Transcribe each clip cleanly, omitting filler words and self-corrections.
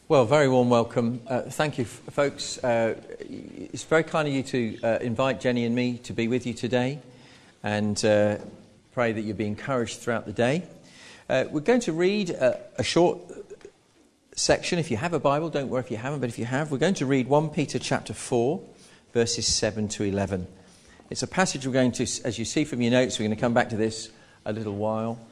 Well, very warm welcome. Thank you, folks. It's very kind of you to invite Jenny and me to be with you today, and pray that you'll be encouraged throughout the day. We're going to read a short section. If you have a Bible, don't worry if you haven't, but if you have, we're going to read 1 Peter chapter 4, verses 7 to 11. It's a passage we're going to, as you see from your notes, we're going to come back to this in a little while.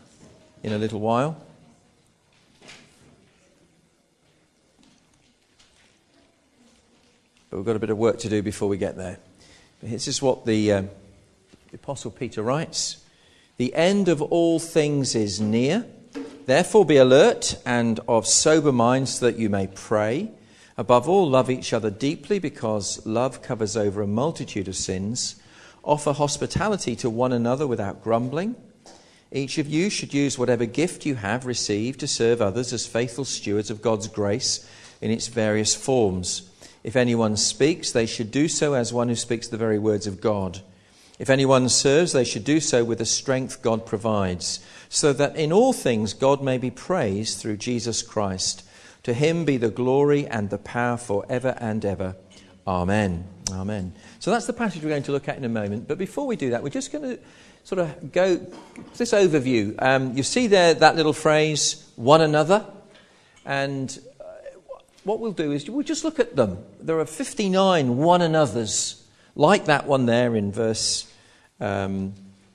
But we've got a bit of work to do before we get there. But this is what the Apostle Peter writes. The end of all things is near. Therefore be alert and of sober mind so that you may pray. Above all, love each other deeply because love covers over a multitude of sins. Offer hospitality to one another without grumbling. Each of you should use whatever gift you have received to serve others as faithful stewards of God's grace in its various forms. If anyone speaks, they should do so as one who speaks the very words of God. If anyone serves, they should do so with the strength God provides, so that in all things God may be praised through Jesus Christ. To him be the glory and the power forever and ever. Amen. Amen. So that's the passage we're going to look at in a moment. But before we do that, we're just going to sort of go this overview. You see there that little phrase, one another, and what we'll do is we'll just look at them. There are 59 one another's, like that one there in verse 9.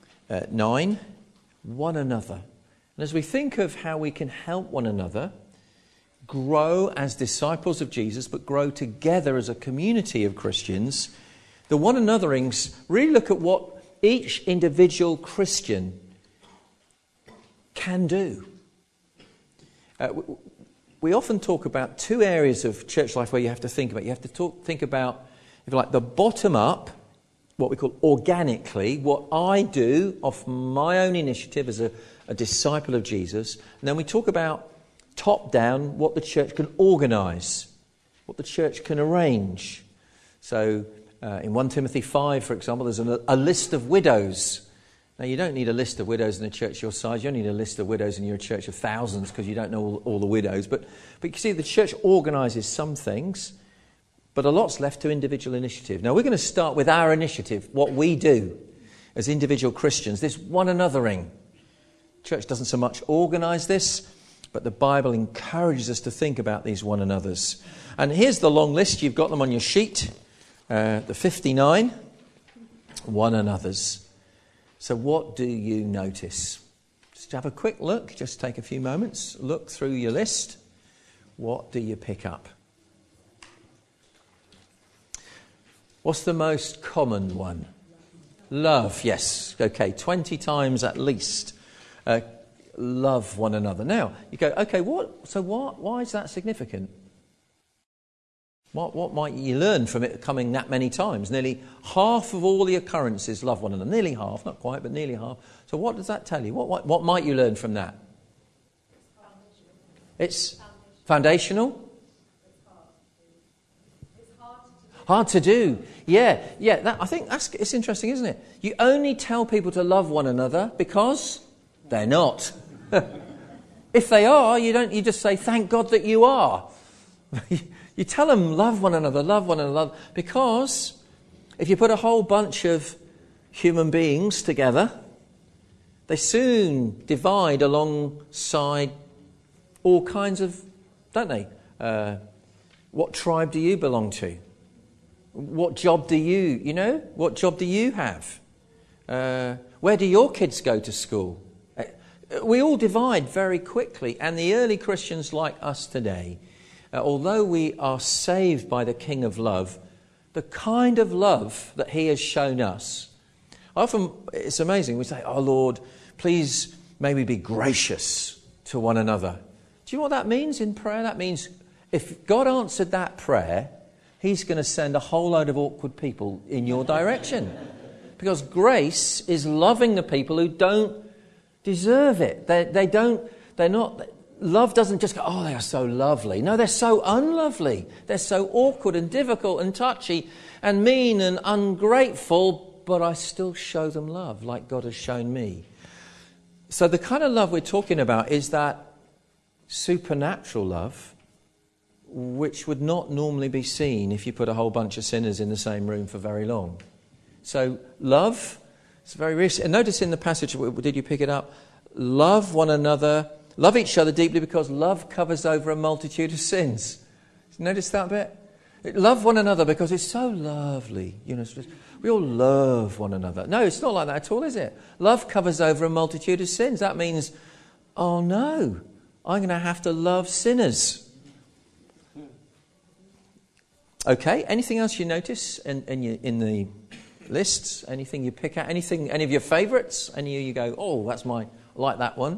One another. And as we think of how we can help one another grow as disciples of Jesus, but grow together as a community of Christians, the one anotherings really look at what each individual Christian can do. We often talk about two areas of church life where you have to think about. You have to think about, if you like, the bottom up, what we call organically, what I do of my own initiative as a disciple of Jesus. And then we talk about top down, what the church can organise, what the church can arrange. So in 1 Timothy 5, for example, there's a list of widows. Now, you don't need a list of widows in a church your size. You don't need a list of widows in your church of thousands because you don't know all the widows. But you see, the church organises some things, but a lot's left to individual initiative. Now, we're going to start with our initiative, what we do as individual Christians, this one anothering. Church doesn't so much organise this, but the Bible encourages us to think about these one another's. And here's the long list. You've got them on your sheet. The 59 one another's. So what do you notice? Just have a quick look. Just take a few moments. Look through your list. What do you pick up? What's the most common one? Love. Yes. Okay. 20 times at least. Love one another. Now, you go, okay, why is that significant? What might you learn from it coming that many times? Nearly half of all the occurrences love one another. Nearly half, not quite, but nearly half. So what does that tell you? What might you learn from that? It's foundational? It's hard to do. Yeah. I think it's interesting, isn't it? You only tell people to love one another because they're not. If they are, you just say, thank God that you are. You tell them, love one another, because if you put a whole bunch of human beings together, they soon divide alongside all kinds of, don't they? What tribe do you belong to? What job do what job do you have? Where do your kids go to school? We all divide very quickly, and the early Christians like us today, although we are saved by the King of Love, the kind of love that he has shown us. Often, it's amazing, we say, oh Lord, please may we be gracious to one another. Do you know what that means in prayer? That means if God answered that prayer, he's going to send a whole load of awkward people in your direction. Because grace is loving the people who don't deserve it. Love doesn't just go, oh, they are so lovely. No, they're so unlovely. They're so awkward and difficult and touchy and mean and ungrateful, but I still show them love like God has shown me. So the kind of love we're talking about is that supernatural love which would not normally be seen if you put a whole bunch of sinners in the same room for very long. So love, it's very recent. And notice in the passage, did you pick it up? Love one another, love each other deeply because love covers over a multitude of sins. Notice that bit? Love one another because it's so lovely. You know, we all love one another. No, it's not like that at all, is it? Love covers over a multitude of sins. That means, oh no, I'm going to have to love sinners. Okay, anything else you notice in the lists? Anything you pick out? Anything? Any of your favourites? Any you go, oh, I like that one.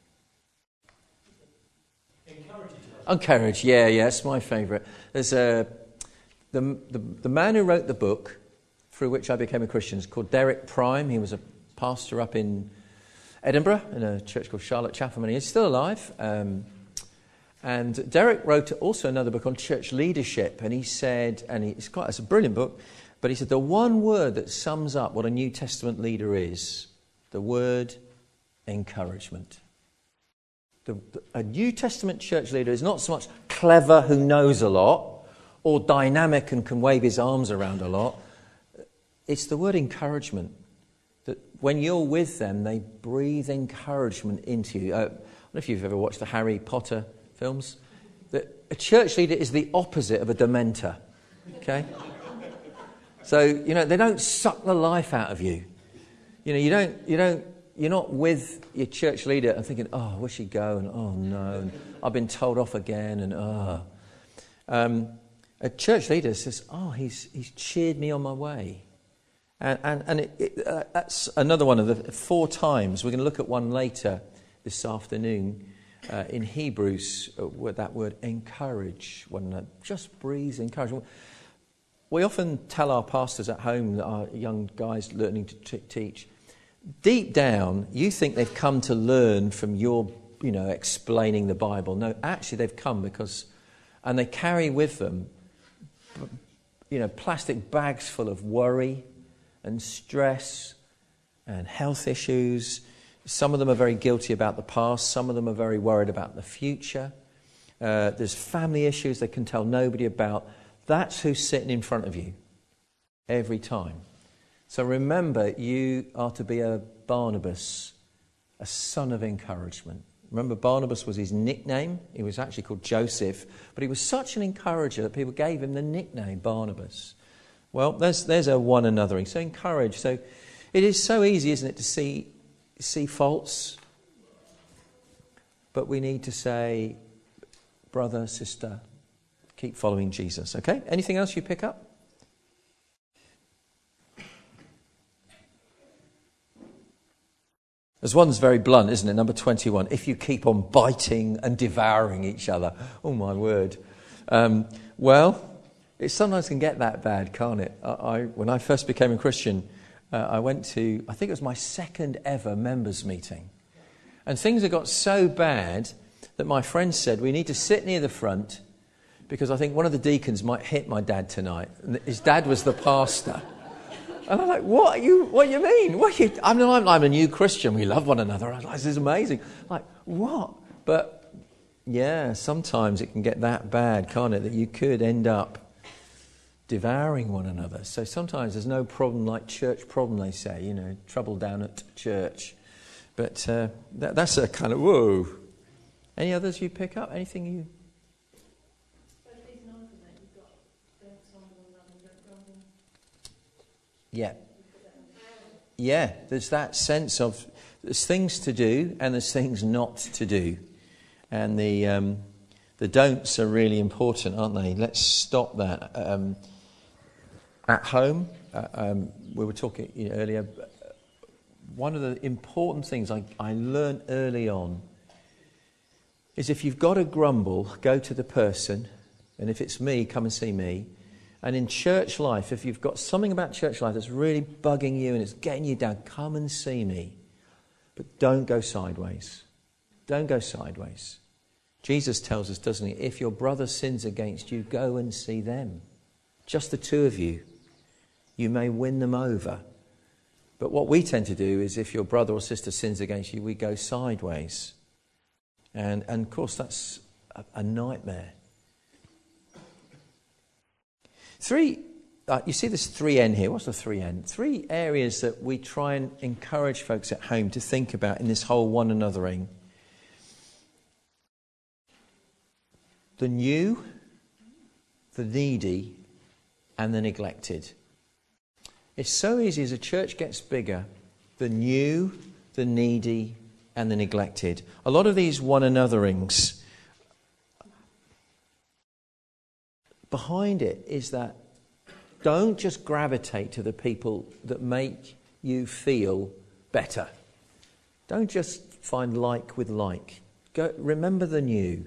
Encourage, yeah, it's my favourite. There's the man who wrote the book through which I became a Christian is called Derek Prime. He was a pastor up in Edinburgh in a church called Charlotte Chapel. He's still alive. And Derek wrote also another book on church leadership. And he said, it's a brilliant book, but he said the one word that sums up what a New Testament leader is, the word encouragement. A New Testament church leader is not so much clever who knows a lot or dynamic and can wave his arms around a lot. It's the word encouragement. That when you're with them, they breathe encouragement into you. I don't know if you've ever watched the Harry Potter films. That a church leader is the opposite of a dementor. Okay? So, they don't suck the life out of you. You're not with your church leader and thinking, oh, I wish he'd go, and oh no, and I've been told off again, and a church leader says, oh, he's cheered me on my way. And that's another one of the 4 times. We're going to look at one later this afternoon in Hebrews, where that word encourage one another. Just breathe encouragement. We often tell our pastors at home, our young guys learning to teach, deep down, you think they've come to learn from your, explaining the Bible. No, actually they've come and they carry with them, plastic bags full of worry and stress and health issues. Some of them are very guilty about the past. Some of them are very worried about the future. There's family issues they can tell nobody about. That's who's sitting in front of you every time. So remember, you are to be a Barnabas, a son of encouragement. Remember, Barnabas was his nickname. He was actually called Joseph, but he was such an encourager that people gave him the nickname Barnabas. Well, there's a one anothering. So encourage. So it is so easy, isn't it, to see faults, but we need to say, brother, sister, keep following Jesus. Okay? Anything else you pick up? There's one's very blunt, isn't it? Number 21. If you keep on biting and devouring each other. Oh, my word. Well, it sometimes can get that bad, can't it? When I first became a Christian, I went to, I think it was my second ever members meeting. And things had got so bad that my friend said, we need to sit near the front because I think one of the deacons might hit my dad tonight. And his dad was the pastor. And I'm like, what do you mean? I'm a new Christian. We love one another. I was like, this is amazing. Like, what? But, yeah, sometimes it can get that bad, can't it? That you could end up devouring one another. So sometimes there's no problem like church problem, they say. Trouble down at church. But that's a kind of, whoa. Any others you pick up? Anything you... Yeah, there's that sense of there's things to do and there's things not to do. And the don'ts are really important, aren't they? Let's stop that. At home, we were talking earlier, one of the important things I learned early on is if you've got a grumble, go to the person, and if it's me, come and see me. And in church life, if you've got something about church life that's really bugging you and it's getting you down, come and see me. But don't go sideways. Don't go sideways. Jesus tells us, doesn't he, if your brother sins against you, go and see them. Just the two of you. You may win them over. But what we tend to do is if your brother or sister sins against you, we go sideways. And of course, that's a nightmare. You see this 3N here. What's the 3N? 3 areas that we try and encourage folks at home to think about in this whole one anothering. The new, the needy, and the neglected. It's so easy as a church gets bigger, the new, the needy, and the neglected. A lot of these one anotherings, behind it is that don't just gravitate to the people that make you feel better. Don't just find like with like. Remember the new.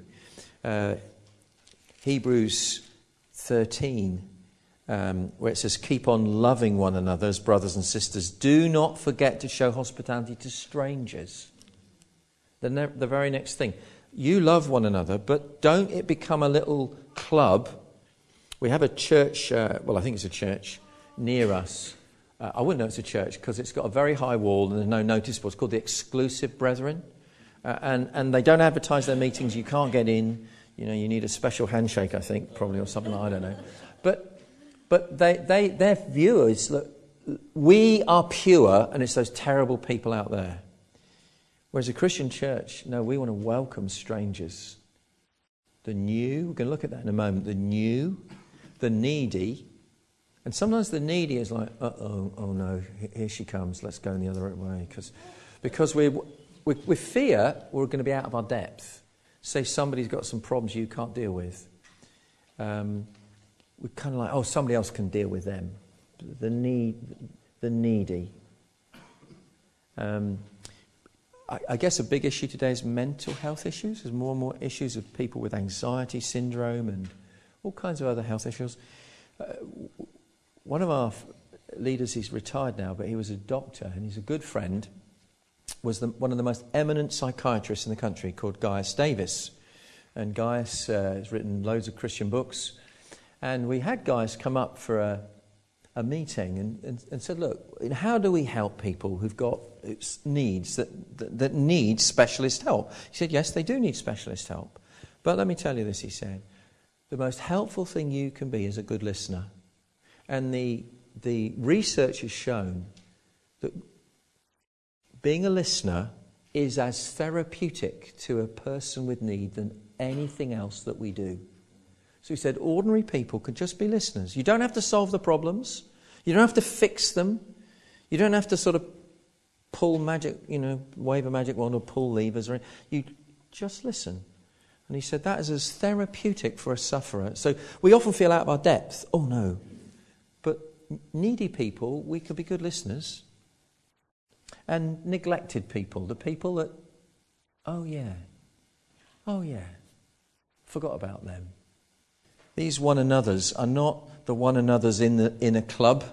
Hebrews 13, where it says, keep on loving one another as brothers and sisters. Do not forget to show hospitality to strangers. The very next thing. You love one another, but don't it become a little club. We have a church, I think it's a church near us. I wouldn't know it's a church because it's got a very high wall and there's no notice board. It's called the Exclusive Brethren. And they don't advertise their meetings. You can't get in. You know, you need a special handshake, I think, probably, or something. I don't know. But their view is, look, we are pure and it's those terrible people out there. Whereas a Christian church, no, we want to welcome strangers. The new, we're going to look at that in a moment, the new, the needy. And sometimes the needy is like, oh no, here she comes, let's go in the other way. Because we fear we're going to be out of our depth. Say somebody's got some problems you can't deal with. We're kind of like, oh, somebody else can deal with them. The needy. I guess a big issue today is mental health issues. There's more and more issues of people with anxiety syndrome and all kinds of other health issues. One of our leaders, he's retired now, but he was a doctor and he's a good friend, was one of the most eminent psychiatrists in the country called Gaius Davis. And Gaius has written loads of Christian books. And we had Gaius come up for a meeting and said, look, how do we help people who've got needs that need specialist help? He said, yes, they do need specialist help. But let me tell you this, he said, the most helpful thing you can be is a good listener. And the research has shown that being a listener is as therapeutic to a person with need than anything else that we do. So he said, ordinary people could just be listeners. You don't have to solve the problems. You don't have to fix them. You don't have to sort of pull magic, wave a magic wand or pull levers. You just listen. And he said that is as therapeutic for a sufferer. So we often feel out of our depth. Oh no. But needy people, we could be good listeners. And neglected people, the people that, oh yeah, forgot about them. These one another's are not the one another's in a club.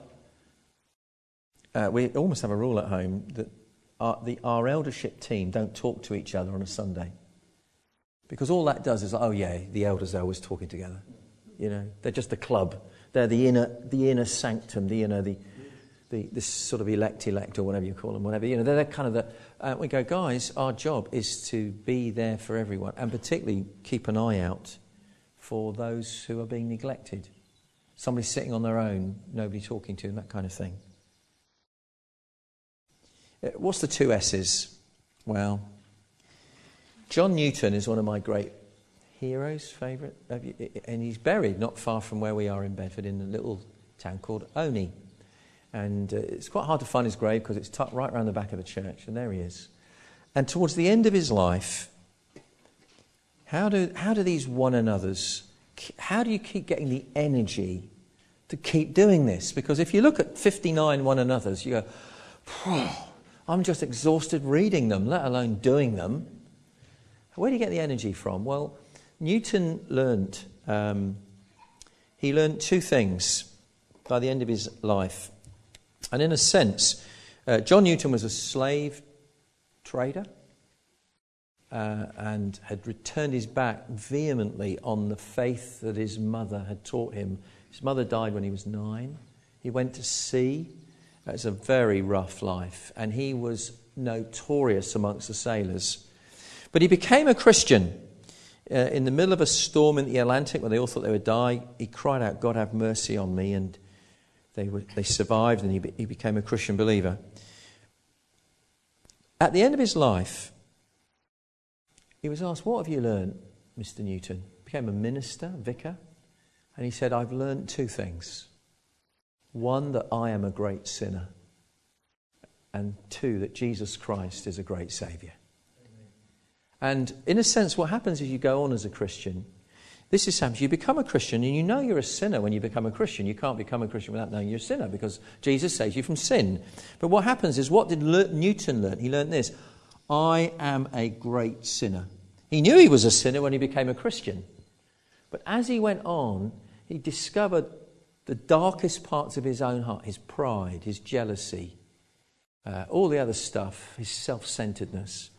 We almost have a rule at home that our eldership team don't talk to each other on a Sunday. Because all that does is, the elders are always talking together. They're just a club. They're the inner sanctum, this sort of elect or whatever you call them, whatever. They're kind of we go, guys, our job is to be there for everyone and particularly keep an eye out for those who are being neglected. Somebody sitting on their own, nobody talking to, and that kind of thing. What's the 2 S's? Well, John Newton is one of my great heroes, favourite, and he's buried not far from where we are in Bedford in a little town called Oney. And it's quite hard to find his grave because it's tucked right around the back of the church, and there he is. And towards the end of his life, how do these one another's, how do you keep getting the energy to keep doing this? Because if you look at 59 one another's, you go, I'm just exhausted reading them, let alone doing them. Where do you get the energy from? Well, Newton learnt 2 things by the end of his life. And in a sense, John Newton was a slave trader and had returned his back vehemently on the faith that his mother had taught him. His mother died when he was 9. He went to sea. It was a very rough life, and he was notorious amongst the sailors. But he became a Christian in the middle of a storm in the Atlantic where they all thought they would die, he cried out, "God, have mercy on me," and they survived, and he became a Christian believer. At the end of his life, he was asked, "What have you learned, Mr. Newton?" He became a minister, vicar, and he said, "I've learned two things. One, that I am a great sinner, and two, that Jesus Christ is a great Saviour." And in a sense, what happens is you go on as a Christian. This is happens. You become a Christian, and you know you're a sinner when you become a Christian. You can't become a Christian without knowing you're a sinner, because Jesus saves you from sin. But what happens is, what did Newton learn? He learned this: I am a great sinner. He knew he was a sinner when he became a Christian. But as he went on, he discovered the darkest parts of his own heart, his pride, his jealousy, all the other stuff, his self-centeredness.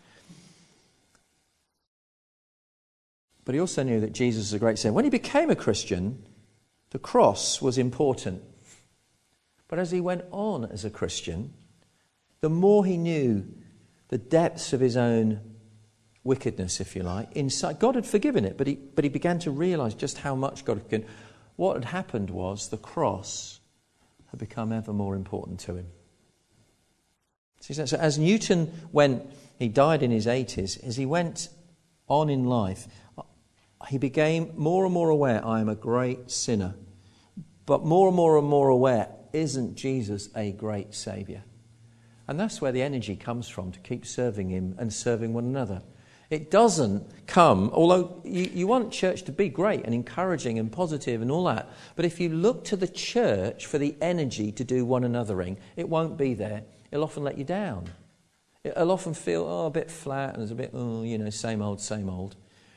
But he also knew that Jesus is a great Savior. When he became a Christian, the cross was important. But as he went on as a Christian, the more he knew the depths of his own wickedness, if you like, inside, God had forgiven it, but he began to realise just how much God had forgiven. What had happened was the cross had become ever more important to him. So as Newton he died in his 80s, as he went on in life, he became more and more aware, I am a great sinner. But more and more aware, isn't Jesus a great Saviour? And that's where the energy comes from, to keep serving him and serving one another. It doesn't come, although you want church to be great and encouraging and positive and all that, but if you look to the church for the energy to do one anothering, it won't be there. It'll often let you down. It'll often feel a bit flat and it's a bit, same old, same old.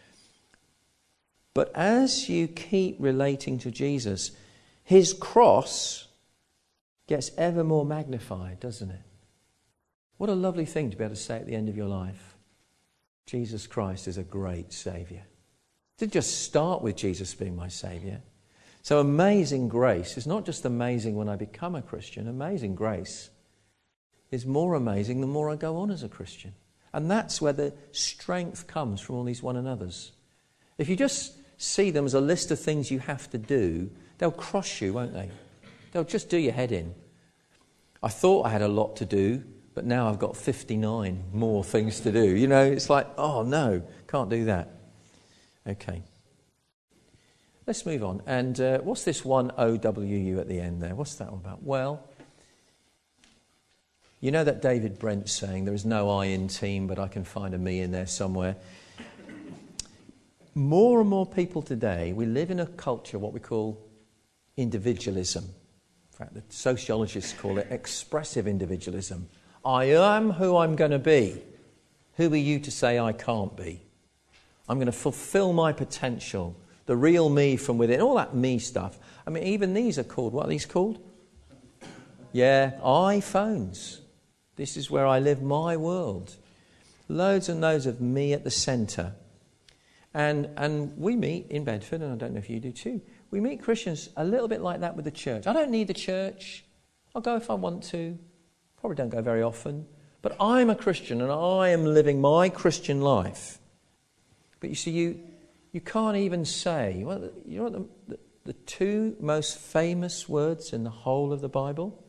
But as you keep relating to Jesus, his cross gets ever more magnified, doesn't it? What a lovely thing to be able to say at the end of your life. Jesus Christ is a great Saviour. It didn't just start with Jesus being my Saviour. So amazing grace is not just amazing when I become a Christian. Amazing grace is more amazing the more I go on as a Christian. And that's where the strength comes from all these one another's. If you just see them as a list of things you have to do, they'll crush you, won't they? They'll just do your head in. I thought I had a lot to do, but now I've got 59 more things to do. It's like, oh no, can't do that. Okay. Let's move on. And what's this one OWU at the end there? What's that all about? Well, you know that David Brent saying, there is no I in team, but I can find a me in there somewhere. More and more people today, we live in a culture, what we call individualism. In fact, the sociologists call it expressive individualism. I am who I'm going to be. Who are you to say I can't be? I'm going to fulfill my potential, the real me from within, all that me stuff. I mean, even these are called, what are these called? Yeah, iPhones. This is where I live my world. Loads and loads of me at the centre. And we meet in Bedford, and I don't know if you do too, we meet Christians a little bit like that with the church. I don't need the church. I'll go if I want to. Probably don't go very often. But I'm a Christian, and I am living my Christian life. But you see, you can't even say, well, you know what the two most famous words in the whole of the Bible?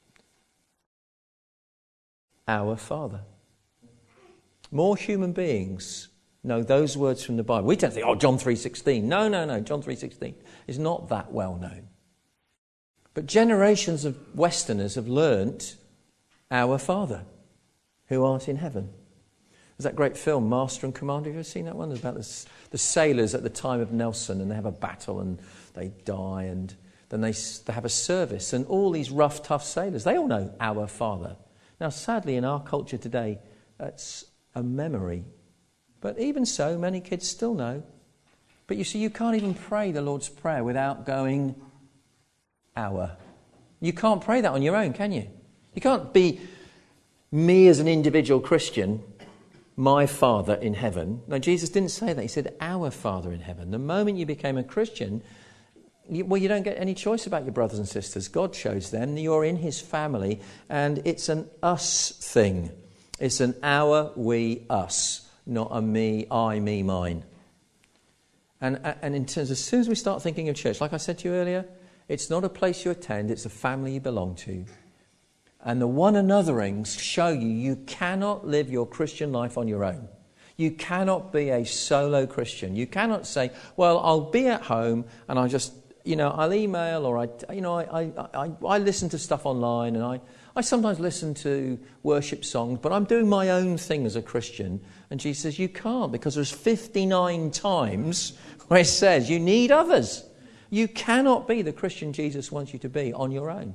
Our Father. More human beings know those words from the Bible. We don't think, John 3:16. No, John 3:16 is not that well known. But generations of Westerners have learnt Our Father, who art in heaven. There's that great film, Master and Commander. Have you ever seen that one? It's about the sailors at the time of Nelson, and they have a battle and they die, and then they have a service, and all these rough, tough sailors, they all know Our Father. Now, sadly, in our culture today, that's a memory. But even so, many kids still know. But you see, you can't even pray the Lord's Prayer without going, Our. You can't pray that on your own, can you? You can't be me as an individual Christian, my Father in heaven. No, Jesus didn't say that. He said, Our Father in heaven. The moment you became a Christian, you don't get any choice about your brothers and sisters. God chose them. You're in his family, and it's an us thing. It's an our, we, us. Not a me, I, me, mine. And in terms, as soon as we start thinking of church, like I said to you earlier, it's not a place you attend, it's a family you belong to. And the one anotherings show you cannot live your Christian life on your own. You cannot be a solo Christian. You cannot say, well, I'll be at home and I'll just, I'll email, or I listen to stuff online, and I sometimes listen to worship songs, but I'm doing my own thing as a Christian. And Jesus says, you can't, because there's 59 times where it says you need others. You cannot be the Christian Jesus wants you to be on your own.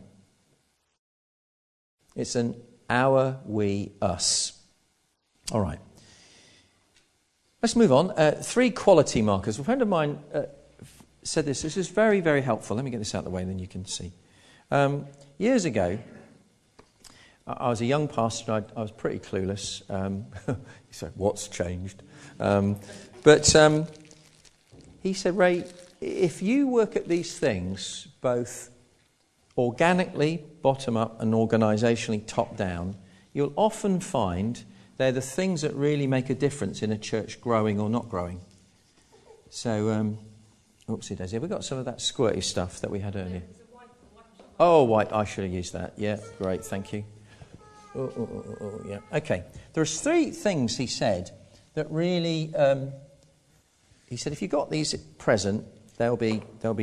It's an our, we, us. All right. Let's move on. 3 quality markers. A friend of mine said this. This is very, very helpful. Let me get this out of the way, and then you can see. Years ago, I was a young pastor. I was pretty clueless. So what's changed? But he said, Ray, if you work at these things, both organically, bottom up, and organisationally, top down, you'll often find they're the things that really make a difference in a church growing or not growing. So, oopsie daisy, have we got some of that squirty stuff that we had earlier? Oh, white, I should have used that. Yeah, great, thank you. Yeah. Okay, there's 3 things he said that really, he said if you've got these present, they'll be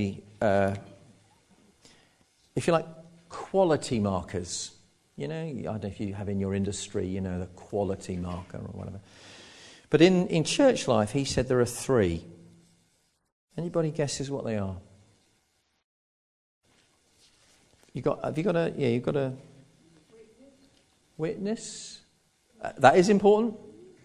if you like, quality markers. I don't know if you have in your industry, the quality marker or whatever. But in church life, he said there are 3. Anybody guesses what they are? You've got a witness. That is important.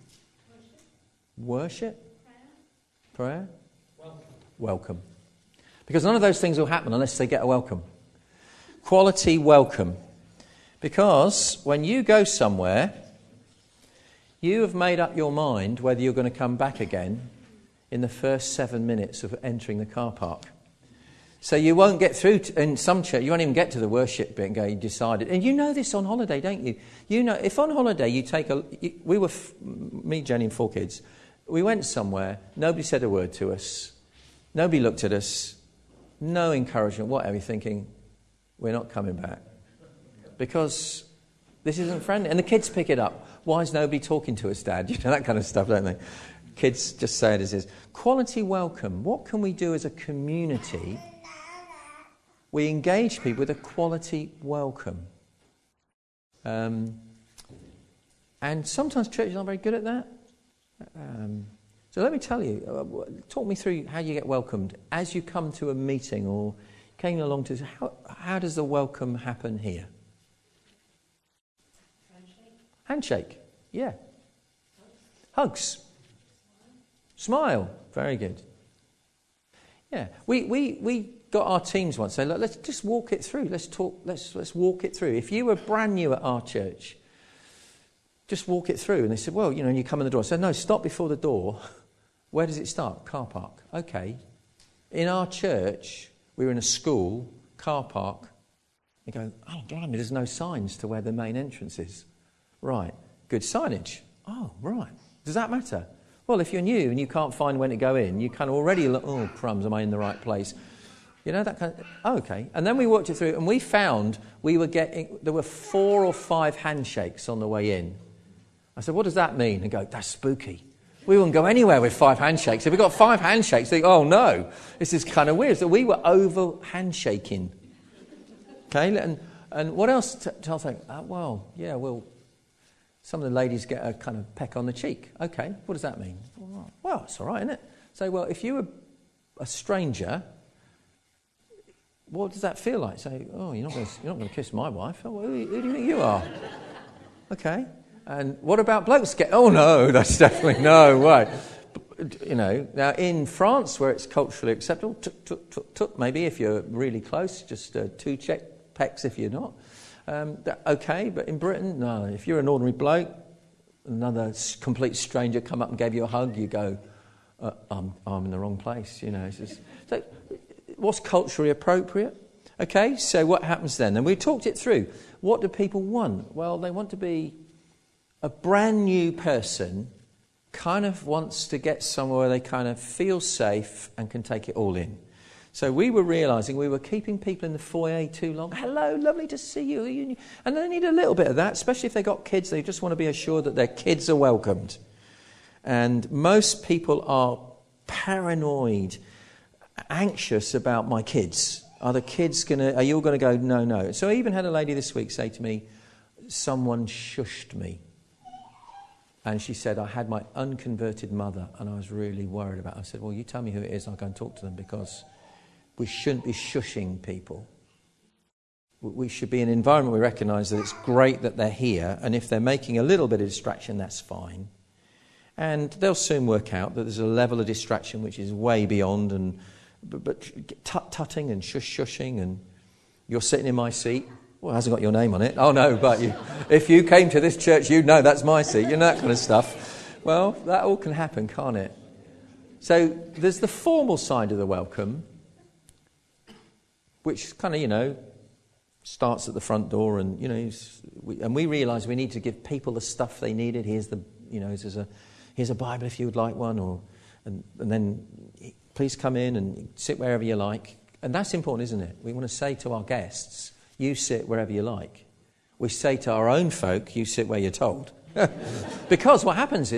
Worship. Prayer. Welcome. Because none of those things will happen unless they get a welcome. Quality welcome. Because when you go somewhere, you have made up your mind whether you're going to come back again in the first 7 minutes of entering the car park. So you won't get through, in some church, you won't even get to the worship bit and go, you decided. And you know this on holiday, don't you? You know, if on holiday you take me, Jenny and 4 kids, we went somewhere, nobody said a word to us, nobody looked at us, no encouragement, whatever, you're thinking, we're not coming back. Because this isn't friendly. And the kids pick it up. Why is nobody talking to us, Dad? That kind of stuff, don't they? Kids just say it as is. Quality welcome. What can we do as a community? We engage people with a quality welcome. And sometimes churches aren't very good at that. So let me tell you, talk me through how you get welcomed as you come to a meeting or came along to... How does the welcome happen here? Handshake. Yeah. Hugs. Smile. Very good. Yeah. We got our teams once say, look, let's just walk it through. Let's talk. Let's walk it through. If you were brand new at our church, just walk it through. And they said, well, and you come in the door. I said, no, stop before the door. Where does it start? Car park. Okay. In our church, we were in a school, car park. You go, oh, blimey, there's no signs to where the main entrance is. Right. Good signage. Oh, right. Does that matter? Well, if you're new and you can't find when to go in, you kind of already look, oh, crumbs, am I in the right place? That kind of... Oh, okay. And then we walked it through and we found there were 4 or 5 handshakes on the way in. I said, what does that mean? And go, that's spooky. We wouldn't go anywhere with 5 handshakes. If we got 5 handshakes, they go, oh no, this is kind of weird. So we were over handshaking. Okay, and what else? Tell saying, some of the ladies get a kind of peck on the cheek. Okay, what does that mean? Well, it's all right, isn't it? So, well, if you were a stranger, what does that feel like? Say, oh, you're not going to kiss my wife. Oh, well, who do you think you are? Okay. And what about blokes? Oh no, that's definitely no way. Now in France, where it's culturally acceptable, maybe if you're really close, just 2 check pecks if you're not. Okay, but in Britain, no. If you're an ordinary bloke, another complete stranger come up and gave you a hug, you go, I'm in the wrong place. So what's culturally appropriate? Okay, so what happens then? And we talked it through. What do people want? Well, they want to be a brand new person kind of wants to get somewhere where they kind of feel safe and can take it all in. So we were realising we were keeping people in the foyer too long. Hello, lovely to see you. And they need a little bit of that, especially if they've got kids. They just want to be assured that their kids are welcomed. And most people are paranoid, anxious about my kids. Are you all going to go? No. So I even had a lady this week say to me, someone shushed me. And she said, I had my unconverted mother and I was really worried about her. I said, well, you tell me who it is, I'll go and talk to them, because we shouldn't be shushing people. We should be in an environment where we recognise that it's great that they're here, and if they're making a little bit of distraction, that's fine. And they'll soon work out that there's a level of distraction which is way beyond, but tut-tutting and shush-shushing, and you're sitting in my seat. Well, it hasn't got your name on it. Oh, no, but if you came to this church, you'd know that's my seat. You know, that kind of stuff. Well, that all can happen, can't it? So there's the formal side of the welcome, which kind of, starts at the front door, and, we realise we need to give people the stuff they needed. Here's a Bible if you would like one, and then please come in and sit wherever you like. And that's important, isn't it? We want to say to our guests, you sit wherever you like. We say to our own folk, you sit where you're told. Because what happens.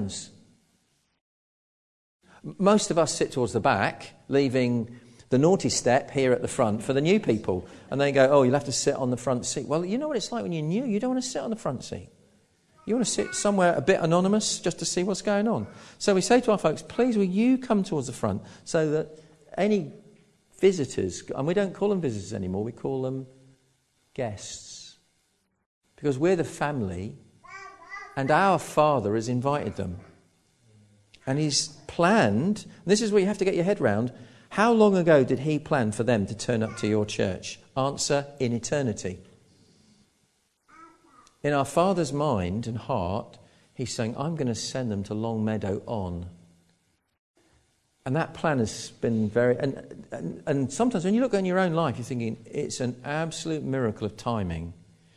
Most of us sit towards the back, leaving the naughty step here at the front for the new people. And they go, oh, you'll have to sit on the front seat. Well, you know what it's like when you're new? You don't want to sit on the front seat. You want to sit somewhere a bit anonymous just to see what's going on. So we say to our folks, please will you come towards the front so that any visitors, and we don't call them visitors anymore, we call them guests. Because we're the family and our Father has invited them. And he's planned, and this is where you have to get your head round, how long ago did he plan for them to turn up to your church? Answer, in eternity. In our Father's mind and heart, he's saying, I'm going to send them to Longmeadow on. And that plan has been very... And sometimes when you look at your own life, you're thinking, it's an absolute miracle of timing.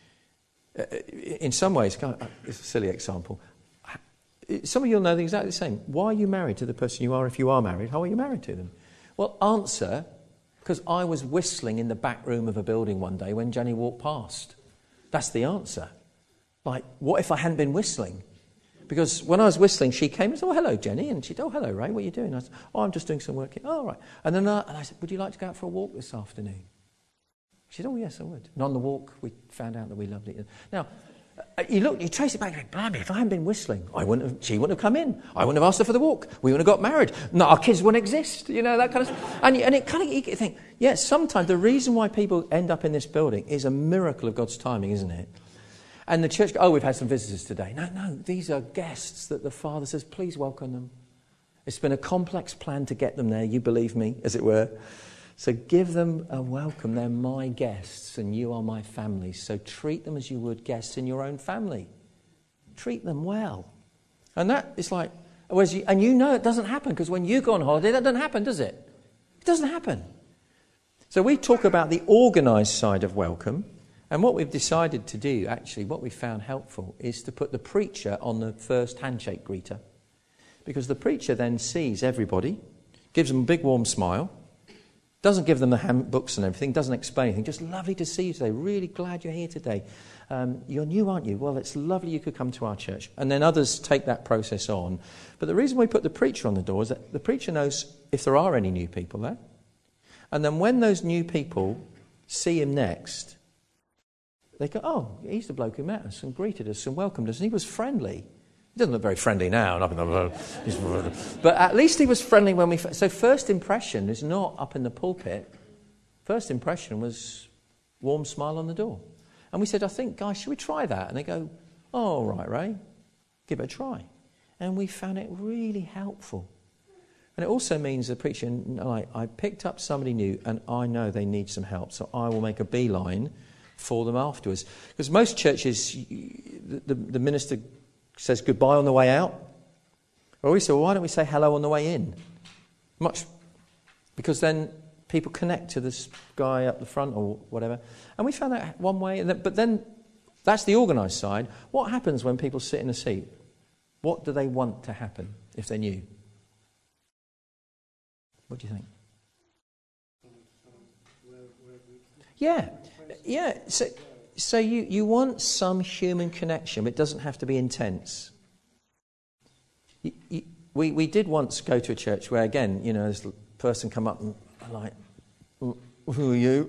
In some ways, it's a silly example. Some of you will know exactly the same. Why are you married to the person you are if you are married? How are you married to them? Well, answer, because I was whistling in the back room of a building one day when Jenny walked past. That's the answer. Like, what if I hadn't been whistling? Because when I was whistling, she came and said, oh, hello, Jenny. And she said, oh, hello, Ray, what are you doing? I said, oh, I'm just doing some work here. Oh, right. And then I said, would you like to go out for a walk this afternoon? She said, oh, yes, I would. And on the walk, we found out that we loved it. Now, you trace it back and go, blimey, if I hadn't been whistling, she wouldn't have come in. I wouldn't have asked her for the walk. We wouldn't have got married. No, our kids wouldn't exist. That kind of stuff. And it kind of, you think, sometimes the reason why people end up in this building is a miracle of God's timing, isn't it? And the church, we've had some visitors today. No, these are guests that the Father says, please welcome them. It's been a complex plan to get them there, you believe me, as it were. So give them a welcome. They're my guests and you are my family. So treat them as you would guests in your own family. Treat them well. And that is like, and you know it doesn't happen, because when you go on holiday, that doesn't happen, does it? It doesn't happen. So we talk about the organised side of welcome. And what we've decided to do, actually, what we found helpful, is to put the preacher on the first handshake greeter. Because the preacher then sees everybody, gives them a big warm smile, doesn't give them the handbooks and everything, doesn't explain anything, just lovely to see you today, really glad you're here today. You're new, aren't you? Well, it's lovely you could come to our church. And then others take that process on. But the reason we put the preacher on the door is that the preacher knows if there are any new people there. And then when those new people see him next, they go, oh, he's the bloke who met us and greeted us and welcomed us, and he was friendly. He doesn't look very friendly now, but at least he was friendly when we... So first impression is not up in the pulpit. First impression was warm smile on the door. And we said, I think, guys, should we try that? And they go, oh, all right, Ray, give it a try. And we found it really helpful. And it also means the preacher, like, I picked up somebody new and I know they need some help, so I will make a beeline for them afterwards. Because most churches, the minister says goodbye on the way out. Or we say, well, why don't we say hello on the way in? Because then people connect to this guy up the front or whatever. And we found that one way. But then that's the organised side. What happens when people sit in a seat? What do they want to happen if they knew? What do you think? Yeah. So you want some human connection, but it doesn't have to be intense. We did once go to a church where, again, this person come up and like, who are you?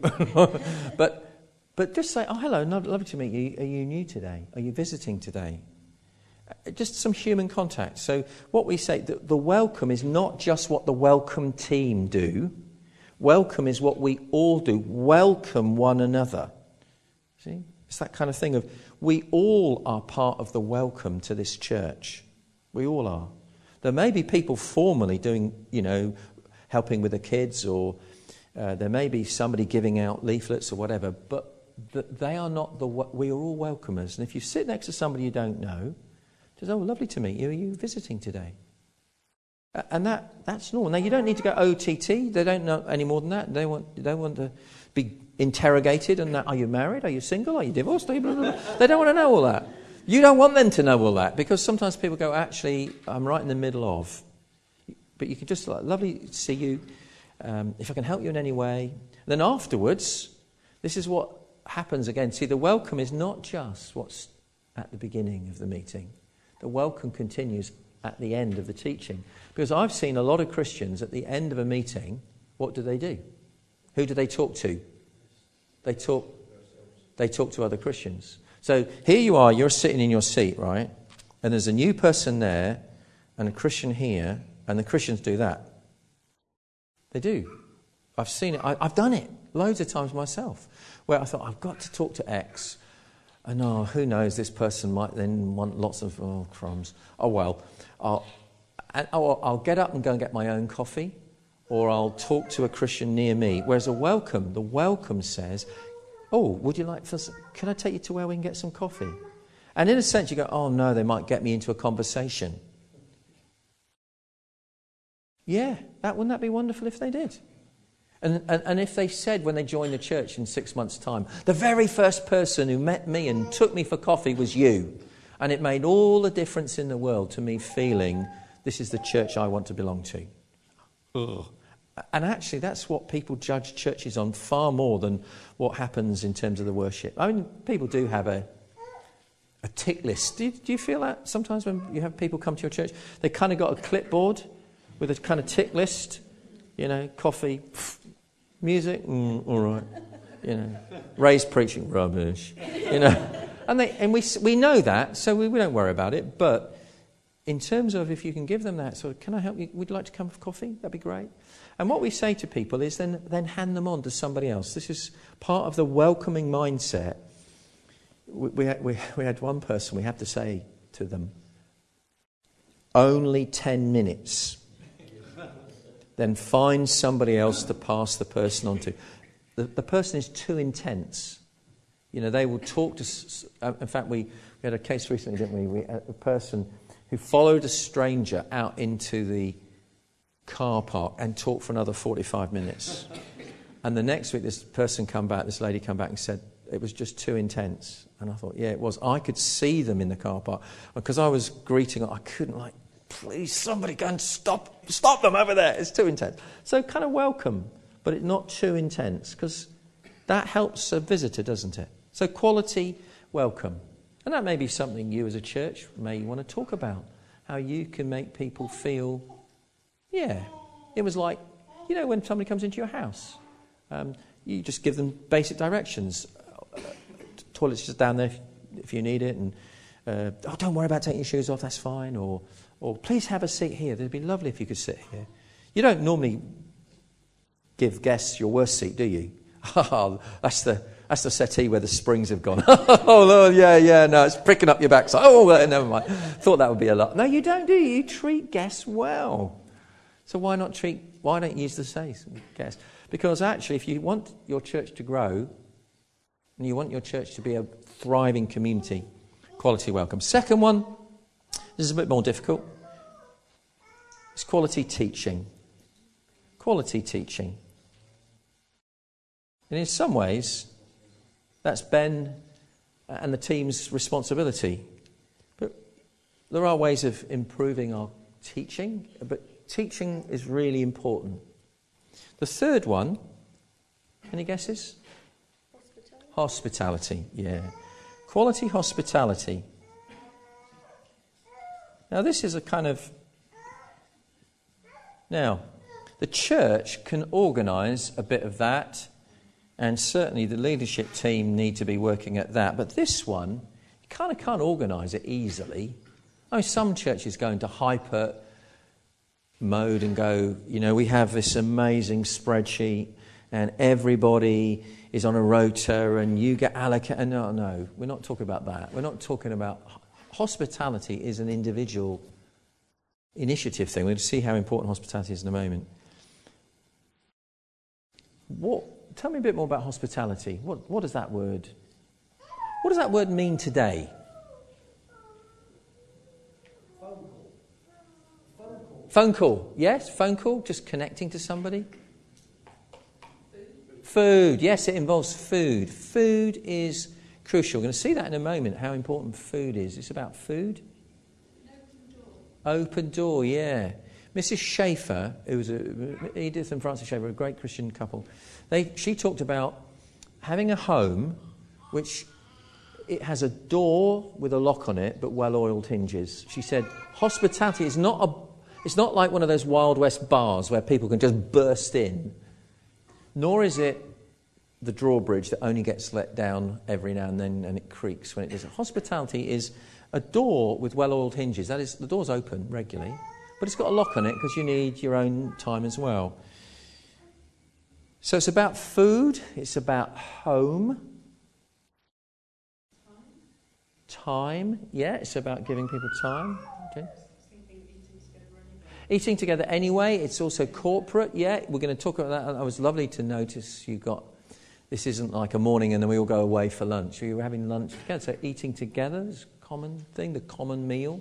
but just say, oh, hello, lovely to meet you. Are you new today? Are you visiting today? Just some human contact. So what we say, the welcome is not just what the welcome team do. Welcome is what we all do. Welcome one another. See? It's that kind of thing of we all are part of the welcome to this church. We all are. There may be people formally doing, helping with the kids, or there may be somebody giving out leaflets or whatever, but they are not we are all welcomers. And if you sit next to somebody you don't know, just, oh, lovely to meet you. Are you visiting today? And that's normal. Now, you don't need to go OTT. They don't know any more than that. They want to be interrogated. And are you married? Are you single? Are you divorced? They don't want to know all that. You don't want them to know all that, because sometimes people go, actually, I'm right in the middle of. But you can just, lovely to see you. If I can help you in any way. Then afterwards, this is what happens again. See, the welcome is not just what's at the beginning of the meeting. The welcome continues at the end of the teaching. Because I've seen a lot of Christians at the end of a meeting, what do? Who do they talk to? They talk to other Christians. So here you are, you're sitting in your seat, right? And there's a new person there and a Christian here, and the Christians do that. They do. I've seen it. I've done it loads of times myself, where I thought, I've got to talk to X. And who knows, this person might then want lots of crumbs. Oh, well, I'll get up and go and get my own coffee, or I'll talk to a Christian near me. Whereas the welcome says, oh, would you like can I take you to where we can get some coffee? And in a sense you go, oh no, they might get me into a conversation. Yeah, wouldn't that be wonderful if they did? And if they said when they joined the church in 6 months' time, the very first person who met me and took me for coffee was you. And it made all the difference in the world to me feeling this is the church I want to belong to. Ugh. And actually that's what people judge churches on far more than what happens in terms of the worship. I mean, people do have a tick list. Do you feel that sometimes when you have people come to your church? They kind of got a clipboard with a kind of tick list. Coffee, music, all right. Ray's preaching, rubbish. And we know that, so we don't worry about it. But in terms of if you can give them that sort of, can I help you? Would you like to come for coffee? That'd be great. And what we say to people is then hand them on to somebody else. This is part of the welcoming mindset. We had one person, we had to say to them, only 10 minutes. Then find somebody else to pass the person on to. The person is too intense. They will talk to... in fact, we had a case recently, didn't we? We had a person who followed a stranger out into the car park and talked for another 45 minutes. And the next week, this lady come back and said, it was just too intense. And I thought, yeah, it was. I could see them in the car park. Because I was greeting, I couldn't please, somebody go and stop them over there. It's too intense. So kind of welcome, but it's not too intense, because that helps a visitor, doesn't it? So quality welcome. And that may be something you as a church may want to talk about, how you can make people feel, it was like, when somebody comes into your house, you just give them basic directions. Toilet's just down there if you need it, and don't worry about taking your shoes off, that's fine, or please have a seat here. It'd be lovely if you could sit here. You don't normally give guests your worst seat, do you? That's the settee where the springs have gone. Oh, Lord, no, it's pricking up your backside. Oh, well, never mind. Thought that would be a lot. No, you don't, do you? You treat guests well. So why don't you use the same guests? Because actually, if you want your church to grow, and you want your church to be a thriving community, quality welcome. Second one, this is a bit more difficult. It's quality teaching. Quality teaching. And in some ways, that's Ben and the team's responsibility. But there are ways of improving our teaching, but teaching is really important. The third one, any guesses? Hospitality, yeah. Quality hospitality. Now, this is a kind of... Now, the church can organise a bit of that, and certainly the leadership team need to be working at that. But this one, you kind of can't organise it easily. I mean, some churches go into hyper mode and go, we have this amazing spreadsheet and everybody is on a rota and you get allocated. No, we're not talking about that. We're not talking about... Hospitality is an individual initiative thing. We'll see how important hospitality is in a moment. Tell me a bit more about hospitality. What does that word mean today? Phone call. Yes, phone call, just connecting to somebody. Food. Yes, it involves food. Food is crucial. We're going to see that in a moment, how important food is. It's about food. Open door, yeah. Mrs. Schaefer, who was Edith and Francis Schaefer, a great Christian couple, she talked about having a home which it has a door with a lock on it, but well-oiled hinges. She said, hospitality is it's not like one of those Wild West bars where people can just burst in, nor is it the drawbridge that only gets let down every now and then and it creaks when it doesn't. Hospitality is a door with well-oiled hinges. That is, the door's open regularly, but it's got a lock on it because you need your own time as well. So it's about food, it's about home. Time, yeah, it's about giving people time. Okay. Eating together anyway. It's also corporate, yeah. We're going to talk about that. It was lovely to notice this isn't like a morning and then we all go away for lunch. We were having lunch together. So eating together is a common thing, the common meal.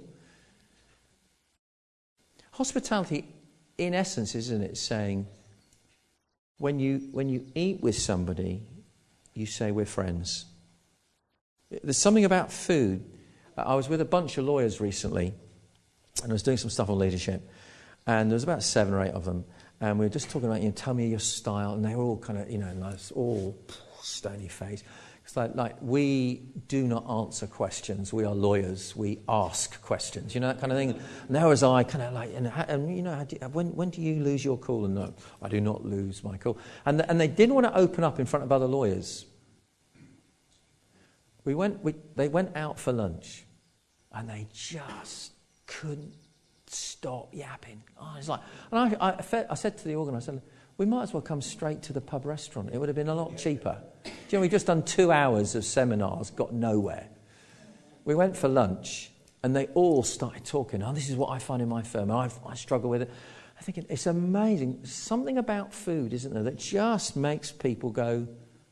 Hospitality, in essence, isn't it, saying when you eat with somebody, you say we're friends. There's something about food. I was with a bunch of lawyers recently and I was doing some stuff on leadership. And there was about 7 or 8 of them. And we were just talking about, tell me your style. And they were all kind of, nice, all stony face. It's like we do not answer questions. We are lawyers. We ask questions. That kind of thing. And there was I kind of like, when do you lose your cool? And no, I do not lose my cool. And they didn't want to open up in front of other lawyers. They went out for lunch. And they just couldn't stop yapping. It's like, and I said to the organiser, we might as well come straight to the pub restaurant. It would have been a lot cheaper. We've just done 2 hours of seminars, got nowhere. We went for lunch, and they all started talking. This is what I find in my firm. I struggle with it. I'm thinking, it's amazing. Something about food, isn't there, that just makes people go,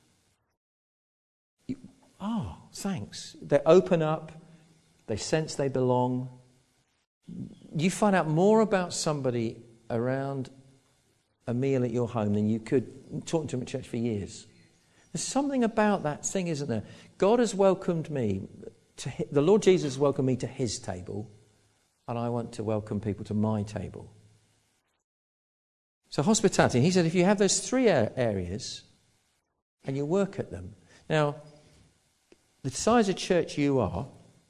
thanks. They open up. They sense they belong. You find out more about somebody around a meal at your home than you could talking to them at church for years. There's something about that thing, isn't there? God has welcomed me, the Lord Jesus has welcomed me to his table, and I want to welcome people to my table. So hospitality, he said, if you have those 3 areas and you work at them. Now, the size of church you are,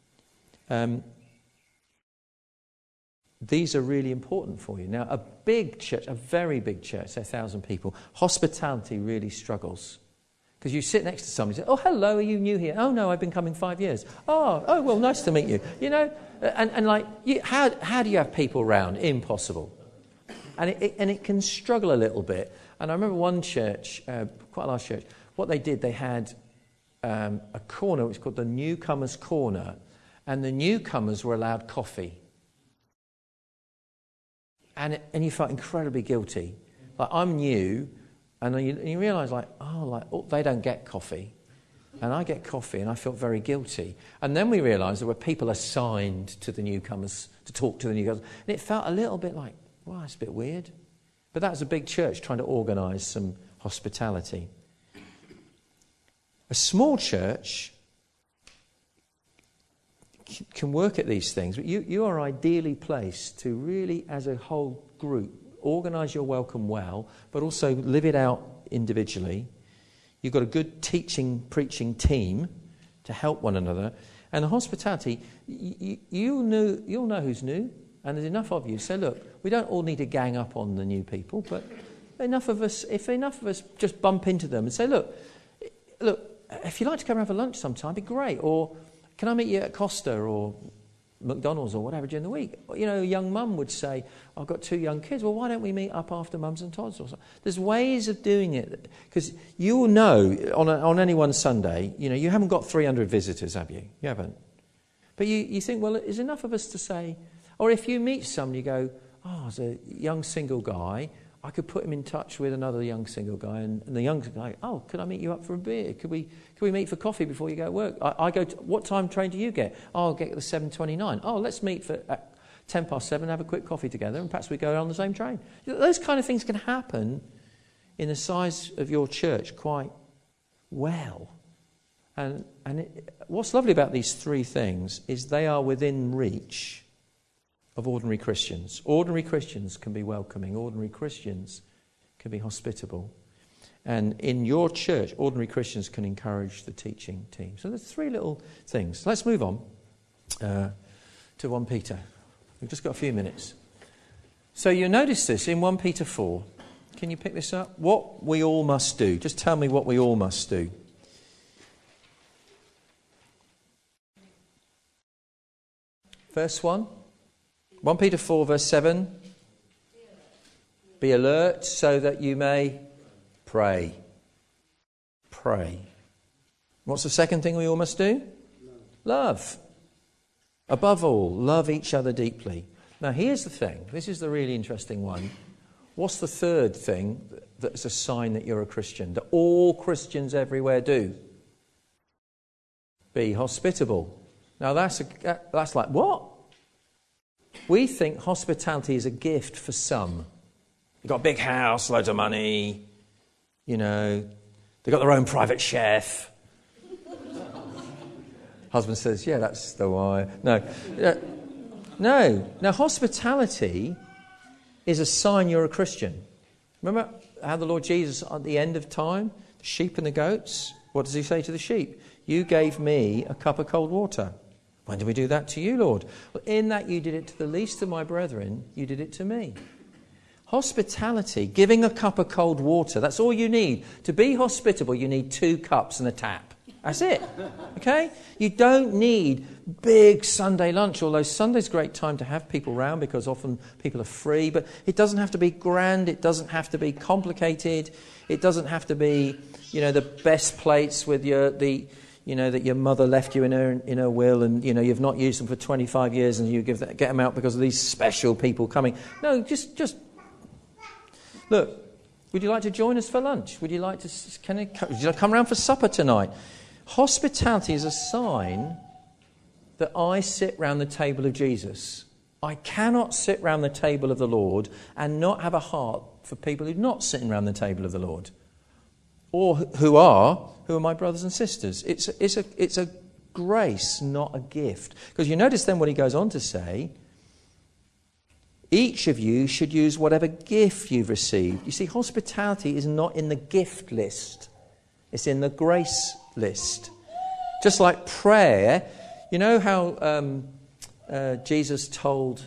these are really important for you. Now, a big church, a very big church, say 1,000 people, hospitality really struggles. Because you sit next to somebody and say, hello, are you new here? Oh, no, I've been coming 5 years. Oh, well, nice to meet you. How do you have people around? Impossible. And it can struggle a little bit. And I remember one church, quite a large church, what they did, they had a corner which was called the Newcomers' Corner, and the newcomers were allowed coffee. And you felt incredibly guilty. Like, I'm new, and you realise, they don't get coffee. And I get coffee, and I felt very guilty. And then we realised there were people assigned to the newcomers to talk to the newcomers. And it felt a little bit like, wow, it's a bit weird. But that was a big church trying to organise some hospitality. A small church can work at these things. But you are ideally placed to really, as a whole group, organise your welcome well, but also live it out individually. You've got a good teaching, preaching team to help one another. And the hospitality, you'll know who's new, and there's enough of you. So look, we don't all need to gang up on the new people, but if enough of us just bump into them and say, look, if you'd like to come around for lunch sometime, it'd be great. Or can I meet you at Costa or McDonald's or whatever during the week? You know, a young mum would say, I've got 2 young kids. Well, why don't we meet up after Mums and Tods or something? There's ways of doing it. Because you will know on any one Sunday, you know, you haven't got 300 visitors, have you? You haven't. But you think, well, is enough of us to say... Or if you meet somebody, you go, there's a young single guy... I could put him in touch with another young single guy, and the young guy, could I meet you up for a beer? Could we meet for coffee before you go to work? I go to, what time train do you get? I'll get the 7:29. Let's meet for at 7:10, have a quick coffee together, and perhaps we go on the same train. Those kind of things can happen in the size of your church quite well. And what's lovely about these 3 things is they are within reach of ordinary Christians. Ordinary Christians can be welcoming. Ordinary Christians can be hospitable. And in your church, ordinary Christians can encourage the teaching team. So there's 3 little things. Let's move on to 1 Peter. We've just got a few minutes. So you notice this in 1 Peter 4. Can you pick this up? What we all must do. Just tell me what we all must do. Verse 1. 1 Peter 4, verse 7. Be alert so that you may pray. Pray. What's the second thing we all must do? Love. Above all, love each other deeply. Now here's the thing. This is the really interesting one. What's the third thing that's a sign that you're a Christian? That all Christians everywhere do? Be hospitable. Now that's like, what? We think hospitality is a gift for some. They've got a big house, loads of money, you know, they've got their own private chef. Husband says, yeah, that's the why. No. Now, hospitality is a sign you're a Christian. Remember how the Lord Jesus, at the end of time, the sheep and the goats, what does he say to the sheep? You gave me a cup of cold water. When did we do that to you, Lord? Well, in that you did it to the least of my brethren, you did it to me. Hospitality, giving a cup of cold water, that's all you need. To be hospitable, you need 2 cups and a tap. That's it. Okay? You don't need big Sunday lunch, although Sunday's a great time to have people round because often people are free. But it doesn't have to be grand. It doesn't have to be complicated. It doesn't have to be, the best plates with that your mother left you in her will, and you've not used them for 25 years, and you get them out because of these special people coming. No, just look. Would you like to join us for lunch? Would you like to come around for supper tonight? Hospitality is a sign that I sit round the table of Jesus. I cannot sit round the table of the Lord and not have a heart for people who are not sitting round the table of the Lord, or who are my brothers and sisters. It's a grace, not a gift. Because you notice then what he goes on to say, each of you should use whatever gift you've received. You see, hospitality is not in the gift list. It's in the grace list. Just like prayer, you know how Jesus told,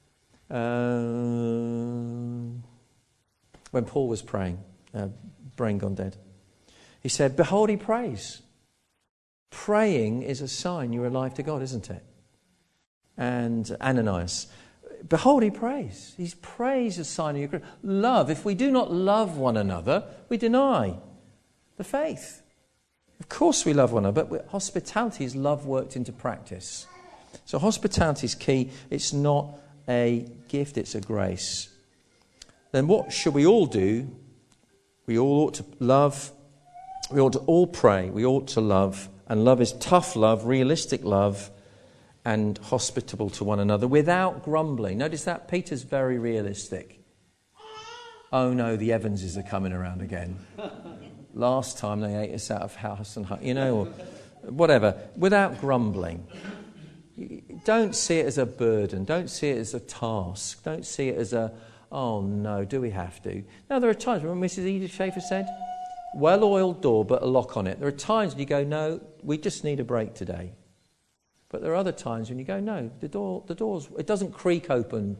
when Paul was praying, brain gone dead, he said, behold, he prays. Praying is a sign you're alive to God, isn't it? And Ananias, behold, he prays. He prays as a sign of your love. If we do not love one another, we deny the faith. Of course we love one another, but hospitality is love worked into practice. So hospitality is key. It's not a gift, it's a grace. Then what should we all do? We all ought to love. We ought to all pray. We ought to love. And love is tough love, realistic love, and hospitable to one another without grumbling. Notice that Peter's very realistic. Oh no, the Evanses are coming around again. Last time they ate us out of house and hut, or whatever. Without grumbling. Don't see it as a burden. Don't see it as a task. Don't see it as oh no, do we have to? Now, there are times, remember Mrs. Edith Schaefer said, well-oiled door but a lock on it. There are times when you go, no, we just need a break today. But there are other times when you go, no, the door's, it doesn't creak open.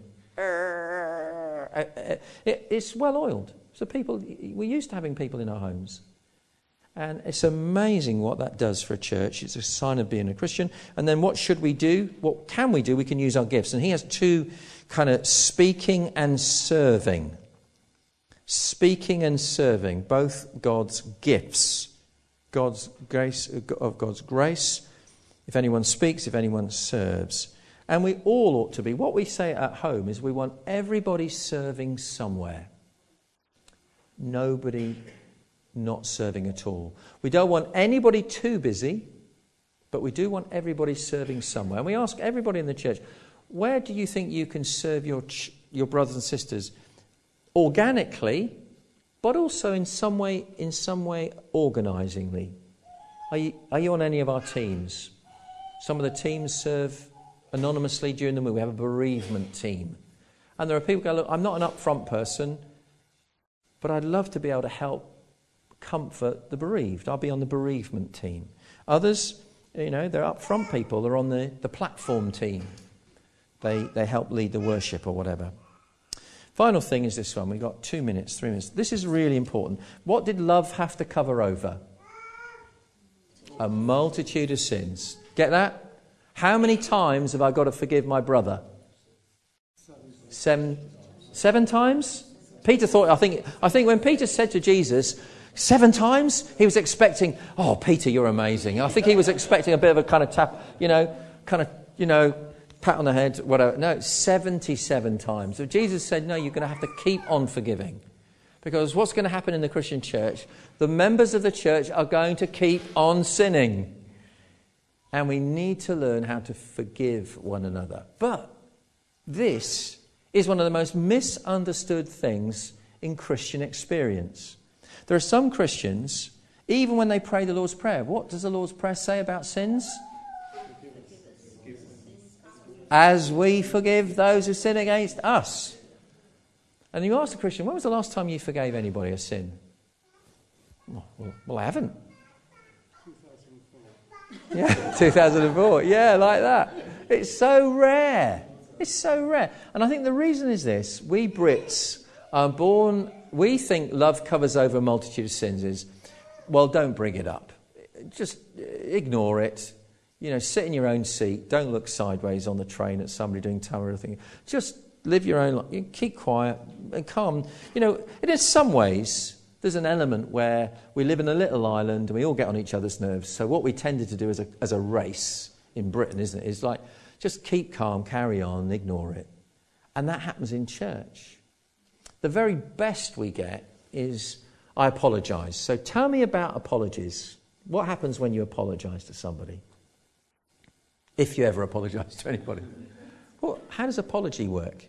It's well-oiled. So we're used to having people in our homes. And it's amazing what that does for a church. It's a sign of being a Christian. And then what should we do? What can we do? We can use our gifts. And he has two kind of speaking and serving. Speaking and serving, both God's gifts. God's grace, of God's grace. If anyone speaks, if anyone serves. And we all ought to be. What we say at home is we want everybody serving somewhere. Nobody not serving at all. We don't want anybody too busy, but we do want everybody serving somewhere. And we ask everybody in the church, where do you think you can serve your brothers and sisters organically, but also in some way organisingly? Are you on any of our teams? Some of the teams serve anonymously during the week. We have a bereavement team. And there are people who go, look, I'm not an upfront person, but I'd love to be able to help comfort the bereaved. I'll be on the bereavement team. Others, they're upfront people. They're on the platform team. They help lead the worship or whatever. Final thing is this one. We've got 2 minutes, 3 minutes. This is really important. What did love have to cover over? A multitude of sins. Get that? How many times have I got to forgive my brother? 7 times? Peter thought, I think when Peter said to Jesus, 7 times, he was expecting, oh, Peter, you're amazing. I think he was expecting a bit of a kind of tap, pat on the head, whatever. No, 77 times. So Jesus said, no, you're going to have to keep on forgiving. Because what's going to happen in the Christian church? The members of the church are going to keep on sinning. And we need to learn how to forgive one another. But this is one of the most misunderstood things in Christian experience. There are some Christians, even when they pray the Lord's Prayer, what does the Lord's Prayer say about sins? As we forgive those who sin against us. And you ask the Christian, when was the last time you forgave anybody a sin? Well, I haven't. 2004. Yeah, 2004. Yeah, like that. It's so rare. It's so rare. And I think the reason is this. We Brits are born... We think love covers over a multitude of sins is, well, don't bring it up. Just ignore it. Sit in your own seat. Don't look sideways on the train at somebody doing terrible thing. Just live your own life. Keep quiet and calm. In some ways, there's an element where we live in a little island and we all get on each other's nerves. So what we tended to do as a race in Britain, isn't it, is like, just keep calm, carry on, ignore it. And that happens in church. The very best we get is, I apologise. So tell me about apologies. What happens when you apologise to somebody? If you ever apologise to anybody. Well, how does apology work?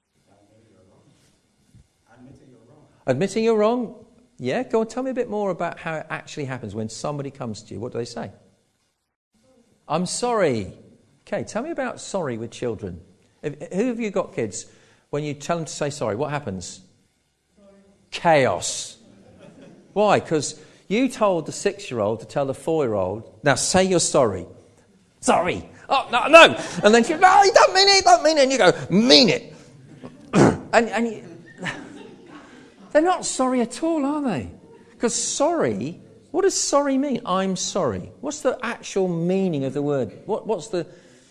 Admitting you're wrong. Yeah, go on, tell me a bit more about how it actually happens when somebody comes to you. What do they say? I'm sorry. Okay, tell me about sorry with children. Who have you got kids? When you tell them to say sorry, what happens? Sorry. Chaos. Why? Because you told the 6-year-old to tell the 4-year-old, now say you're sorry. Sorry. Oh, no. And then she goes, no, you don't mean it. And you go, mean it. and they're not sorry at all, are they? Because sorry, what does sorry mean? I'm sorry. What's the actual meaning of the word? What's the...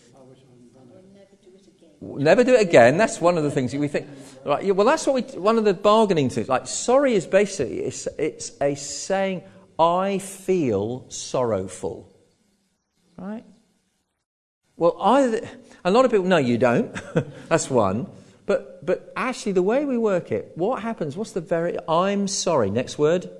Never do it again. That's one of the things we think. Right, well, that's one of the bargaining tools. Like, sorry is basically, it's a saying, I feel sorrowful. Right? Well, a lot of people, no, you don't. That's one. But actually, the way we work it, what happens? What's the I'm sorry. Next word.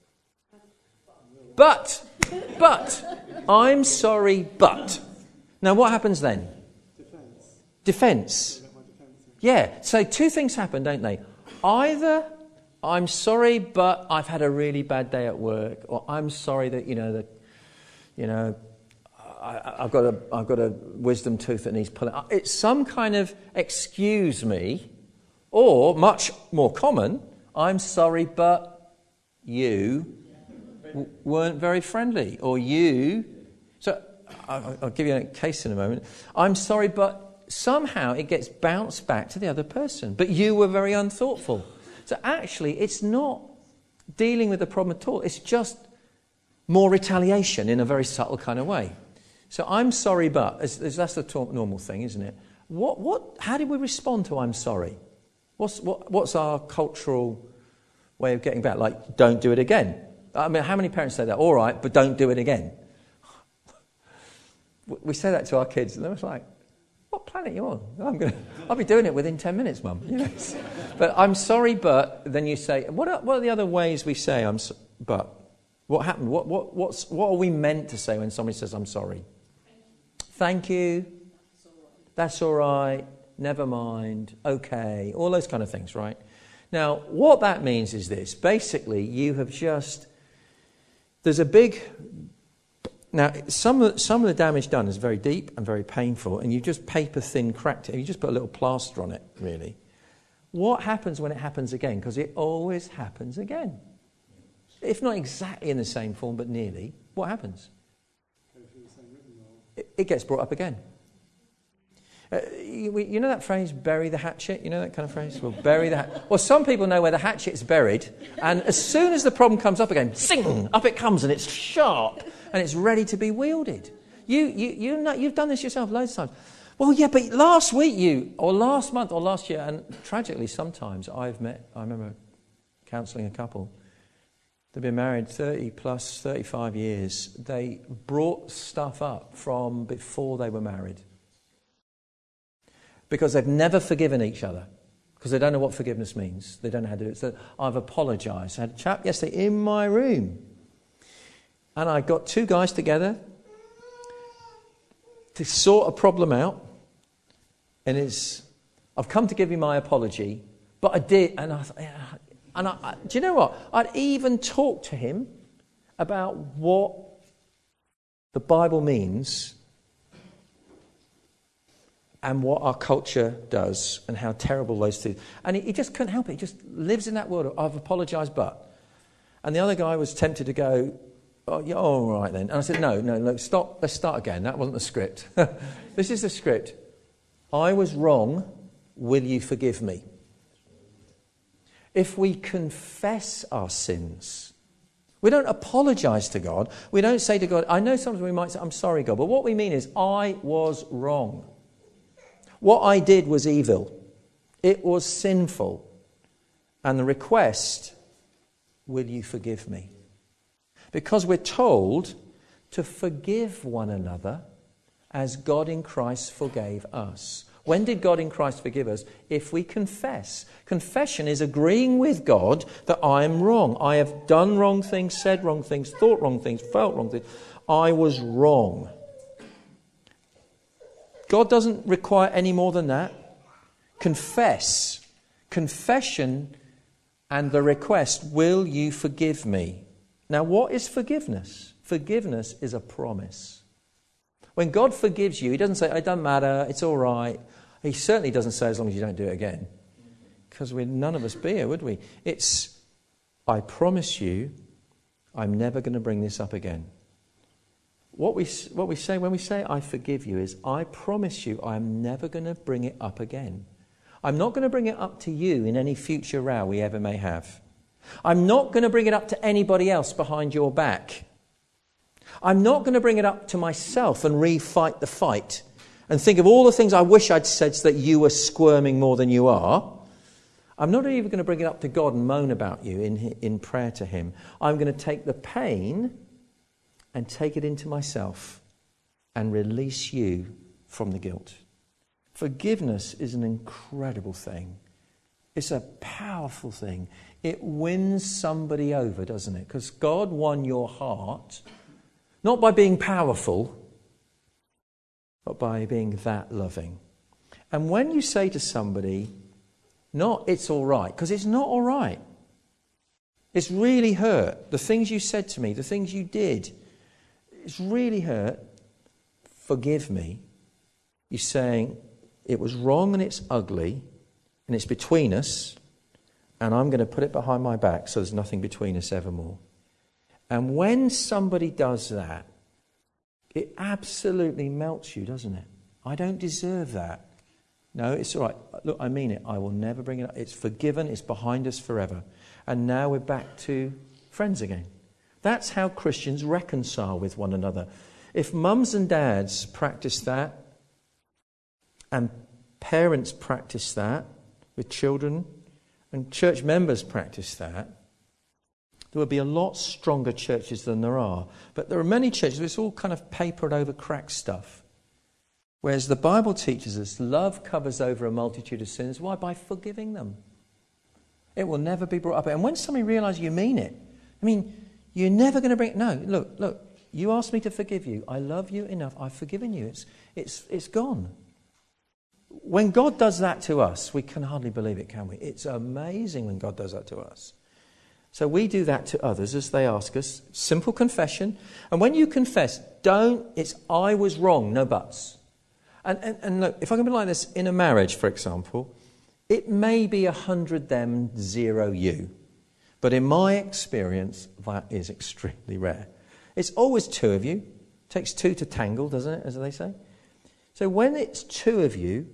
But. I'm sorry, but. Now, what happens then? Defence. Yeah. So 2 things happen, don't they? Either I'm sorry, but I've had a really bad day at work, or I'm sorry that I've got a wisdom tooth that needs pulling. It's some kind of excuse me, or much more common, I'm sorry, but you weren't very friendly, or you. So I'll give you a case in a moment. I'm sorry, but somehow it gets bounced back to the other person. But you were very unthoughtful. So actually, it's not dealing with the problem at all. It's just more retaliation in a very subtle kind of way. So I'm sorry, but that's the normal thing, isn't it? How did we respond to I'm sorry? What's our cultural way of getting back? Like, don't do it again. I mean, how many parents say that? All right, but don't do it again. We say that to our kids, and they're like, "What planet are you on? I'll be doing it within 10 minutes, Mum." You know? But I'm sorry, but then you say, what are the other ways we say but? What happened? What are we meant to say when somebody says I'm sorry? Thank you. That's all right. Never mind. Okay. All those kind of things, right? Now, what that means is this. Basically, you have just... There's a big... Now, some of the damage done is very deep and very painful, and you just paper thin cracked it. You just put a little plaster on it, really. What happens when it happens again? Because it always happens again. If not exactly in the same form, but nearly, what happens? It gets brought up again. You know that phrase, bury the hatchet? You know that kind of phrase? Well, bury the hatchet. Well, some people know where the hatchet is buried, and as soon as the problem comes up again, zing, up it comes, and it's sharp, and it's ready to be wielded. You've done this yourself loads of times. Well, yeah, but last week or last month, or last year, and tragically sometimes I remember counselling a couple. They've been married 30 plus, 35 years. They brought stuff up from before they were married. Because they've never forgiven each other. Because they don't know what forgiveness means. They don't know how to do it. So I've apologised. I had a chap yesterday in my room. And I got two guys together to sort a problem out. And I've come to give you my apology. But I did, and I thought, yeah. And do you know what? I'd even talked to him about what the Bible means and what our culture does and how terrible those two... And he just couldn't help it. He just lives in that world of, I've apologised, but... And the other guy was tempted to go, oh, yeah, all right then. And I said, no, look, stop, let's start again. That wasn't the script. This is the script. I was wrong. Will you forgive me? If we confess our sins, we don't apologise to God. We don't say to God, I know sometimes we might say, I'm sorry, God. But what we mean is, I was wrong. What I did was evil. It was sinful. And the request, will you forgive me? Because we're told to forgive one another as God in Christ forgave us. When did God in Christ forgive us? If we confess. Confession is agreeing with God that I am wrong. I have done wrong things, said wrong things, thought wrong things, felt wrong things. I was wrong. God doesn't require any more than that. Confess. Confession and the request, will you forgive me? Now, what is forgiveness? Forgiveness is a promise. When God forgives you, he doesn't say, it doesn't matter, it's all right. He certainly doesn't say, as long as you don't do it again. Because none of us be here, would we? It's, I promise you, I'm never going to bring this up again. What we say when we say, I forgive you, is, I promise you, I'm never going to bring it up again. I'm not going to bring it up to you in any future row we ever may have. I'm not going to bring it up to anybody else behind your back. I'm not going to bring it up to myself and re-fight the fight and think of all the things I wish I'd said so that you were squirming more than you are. I'm not even going to bring it up to God and moan about you in prayer to him. I'm going to take the pain and take it into myself and release you from the guilt. Forgiveness is an incredible thing. It's a powerful thing. It wins somebody over, doesn't it? Because God won your heart, not by being powerful, but by being that loving. And when you say to somebody, not it's all right, because it's not all right. It's really hurt. The things you said to me, the things you did, it's really hurt. forgive me, you're saying, it was wrong and it's ugly and it's between us, and I'm going to put it behind my back so there's nothing between us evermore. And when somebody does that, it absolutely melts you, doesn't it? I don't deserve that. No, it's all right. Look, I mean it. I will never bring it up. It's forgiven. It's behind us forever. And now we're back to friends again. That's how Christians reconcile with one another. If mums and dads practice that, and parents practice that with children, and church members practice that, there will be a lot stronger churches than there are. But there are many churches where it's all kind of papered over cracked stuff. Whereas the Bible teaches us love covers over a multitude of sins. Why? By forgiving them. It will never be brought up. And when somebody realises you mean it, I mean, you're never going to bring... No, look, you asked me to forgive you. I love you enough. I've forgiven you. It's gone. When God does that to us, we can hardly believe it, can we? It's amazing when God does that to us. So we do that to others as they ask us. Simple confession. And when you confess, it's I was wrong, no buts. And look, if I can be like this in a marriage, for example, it may be 100 them, 0 you. But in my experience, that is extremely rare. It's always 2 of you. It takes 2 to tangle, doesn't it, as they say? So when it's 2 of you,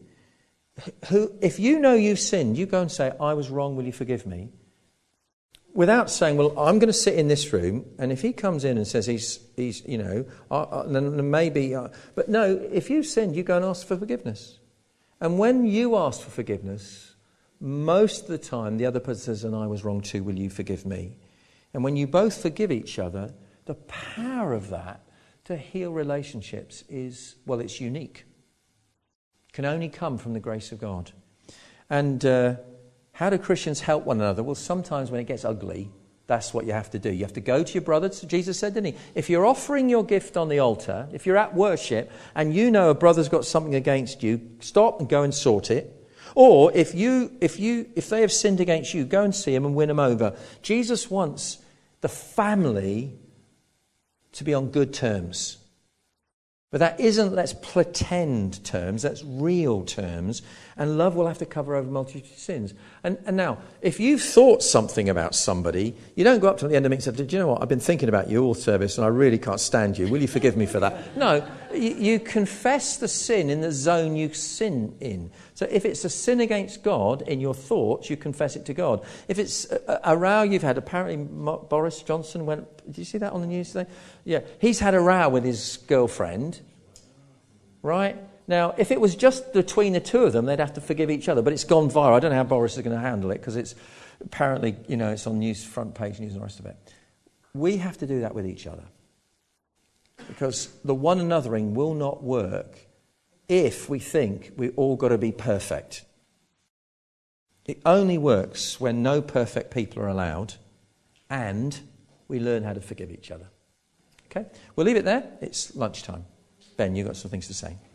if you know you've sinned, you go and say, I was wrong, will you forgive me? Without saying, well, I'm going to sit in this room, and if he comes in and says he's then maybe... but no, if you've sinned, you go and ask for forgiveness. And when you ask for forgiveness, most of the time the other person says, and I was wrong too, will you forgive me? And when you both forgive each other, the power of that to heal relationships is, well, it's unique. It can only come from the grace of God. And... how do Christians help one another? Well, sometimes when it gets ugly, that's what you have to do. You have to go to your brother. Jesus said, didn't he? If you're offering your gift on the altar, if you're at worship and you know a brother's got something against you, stop and go and sort it. Or if they have sinned against you, go and see them and win them over. Jesus wants the family to be on good terms. But that isn't let's pretend terms, that's real terms. And love will have to cover over a multitude of sins. And now, if you've thought something about somebody, you don't go up to the end of the meeting and say, do you know what, I've been thinking about you all service and I really can't stand you. Will you forgive me for that? No, you confess the sin in the zone you sin in. So if it's a sin against God in your thoughts, you confess it to God. If it's a row you've had, apparently Boris Johnson went, did you see that on the news today? Yeah, he's had a row with his girlfriend, right? Now, if it was just between the 2 of them, they'd have to forgive each other. But it's gone viral. I don't know how Boris is going to handle it because it's apparently, it's on news, front page news and the rest of it. We have to do that with each other. Because the one anothering will not work if we think we all got to be perfect. It only works when no perfect people are allowed and we learn how to forgive each other. Okay? We'll leave it there. It's lunchtime. Ben, you've got some things to say.